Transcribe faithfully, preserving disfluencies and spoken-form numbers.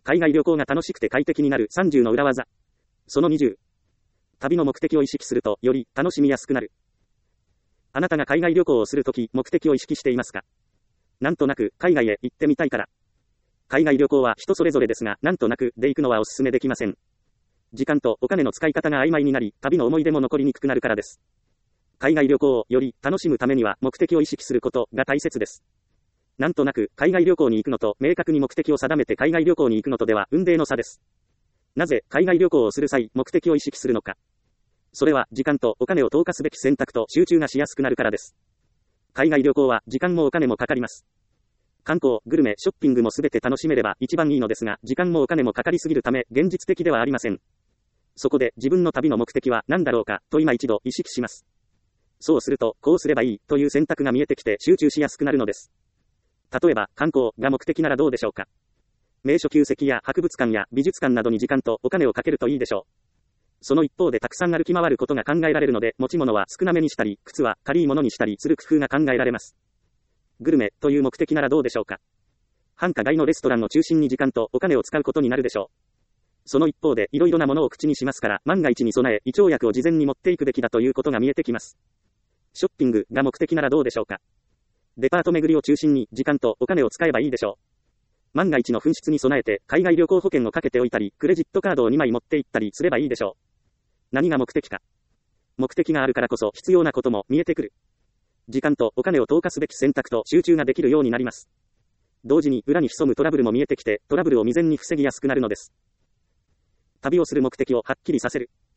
海外旅行が楽しくて快適になるさんじゅうの裏技。そのにじゅう。旅の目的を意識すると、より楽しみやすくなる。あなたが海外旅行をするとき、目的を意識していますか？なんとなく、海外へ行ってみたいから。海外旅行は人それぞれですが、なんとなくで行くのはお勧めできません。時間とお金の使い方が曖昧になり、旅の思い出も残りにくくなるからです。海外旅行をより楽しむためには目的を意識することが大切です。なんとなく海外旅行に行くのと明確に目的を定めて海外旅行に行くのとでは雲泥の差です。なぜ海外旅行をする際目的を意識するのか。それは時間とお金を投下すべき選択と集中がしやすくなるからです。海外旅行は時間もお金もかかります。観光、グルメ、ショッピングもすべて楽しめれば一番いいのですが、時間もお金もかかりすぎるため現実的ではありません。そこで自分の旅の目的は何だろうかと今一度意識します。そうすると、こうすればいいという選択が見えてきて集中しやすくなるのです。例えば、観光が目的ならどうでしょうか。名所旧跡や博物館や美術館などに時間とお金をかけるといいでしょう。その一方でたくさん歩き回ることが考えられるので、持ち物は少なめにしたり、靴は軽いものにしたりする工夫が考えられます。グルメという目的ならどうでしょうか。繁華街のレストランを中心に時間とお金を使うことになるでしょう。その一方で、いろいろなものを口にしますから、万が一に備え、胃腸薬を事前に持っていくべきだということが見えてきます。ショッピングが目的ならどうでしょうか。デパート巡りを中心に時間とお金を使えばいいでしょう。万が一の紛失に備えて海外旅行保険をかけておいたり、クレジットカードをにまい持っていったりすればいいでしょう。何が目的か。目的があるからこそ必要なことも見えてくる。時間とお金を投下すべき選択と集中ができるようになります。同時に裏に潜むトラブルも見えてきて、トラブルを未然に防ぎやすくなるのです。旅をする目的をはっきりさせる。